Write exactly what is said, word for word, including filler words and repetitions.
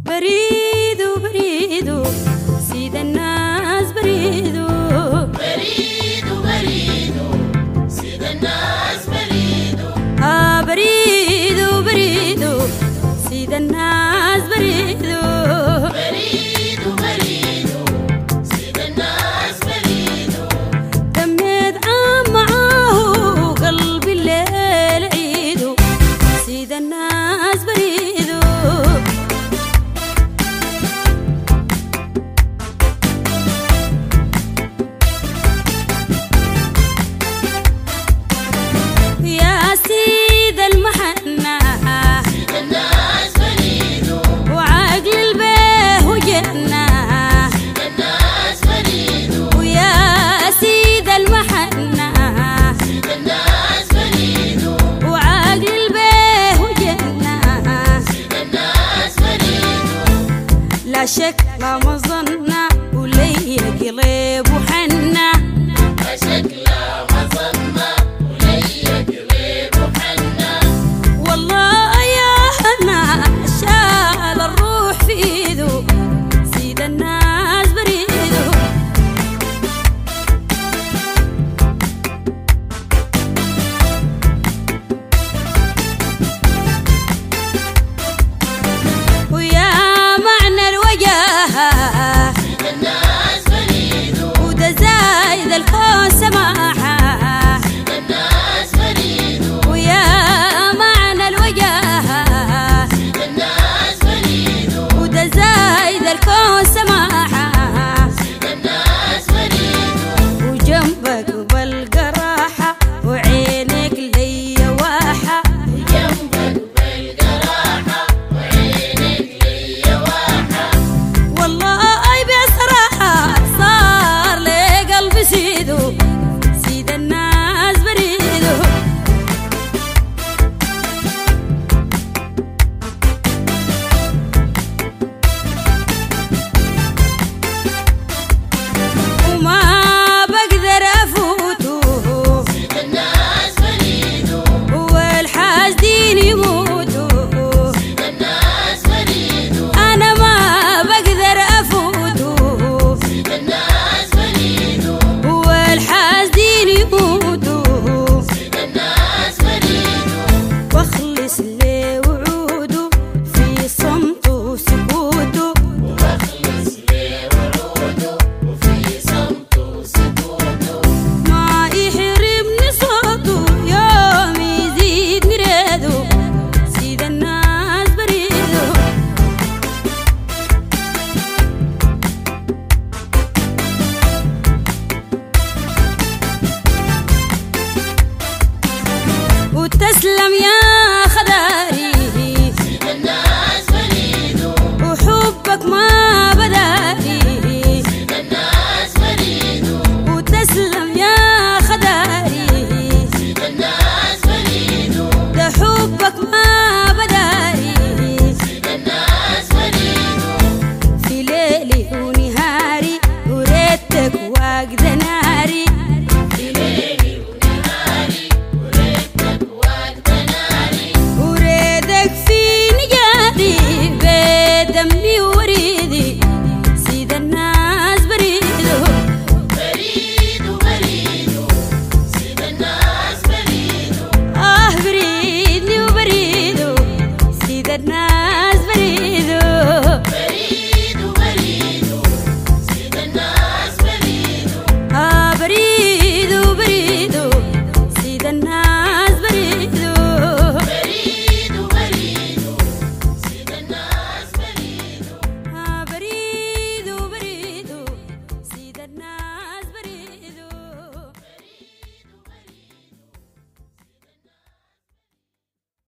بريدو بريدو سيد الناس بريدو بريدو بريدو سيد الناس بريدو آه بريدو بريدو سيد الناس بريدو بريدو بريدو سيد الناس بريدو دميت عام معاه قلبي الليل عيدو سيد الناس بريدو يا سيد المحنة سيد الناس بريدو وعقل البيه وجنة سيد الناس بريدو ويا سيد المحنة سيد الناس بريدو وعقل البيه وجنة سيد الناس بريدو لا شك لا مظنة ولي قلب